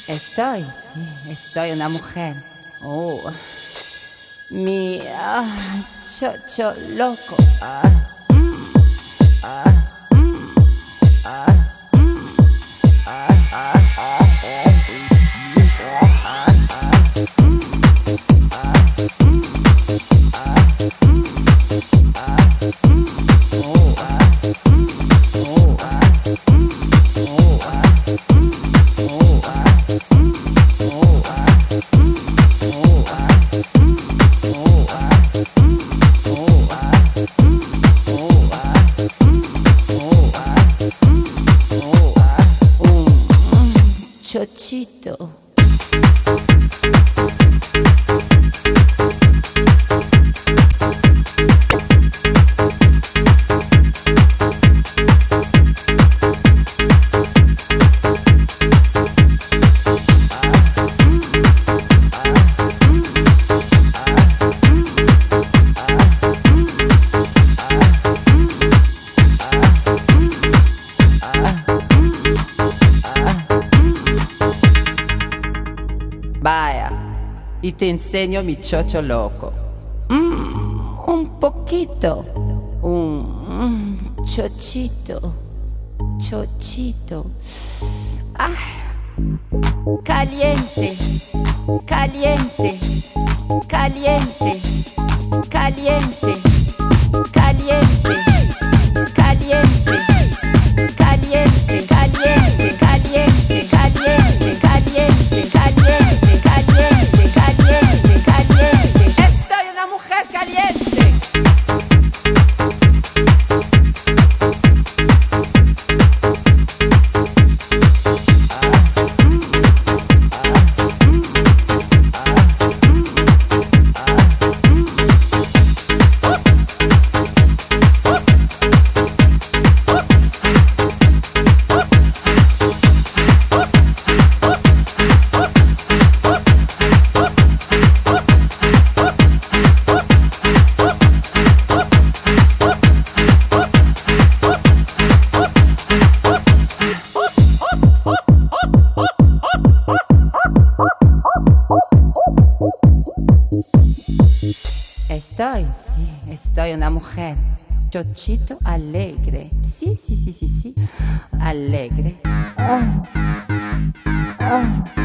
Estoy una mujer. Oh, mi chocho loco. Chochito. Vaya, y te enseño mi chocho loco. Un poquito. Un chochito. Chochito. Ah, caliente. Caliente. Caliente. Caliente. Caliente. Caliente. Caliente. Caliente. Caliente. Caliente. Caliente. Estoy una mujer caliente. Estoy una mujer. Chochito alegre. Sí. Alegre.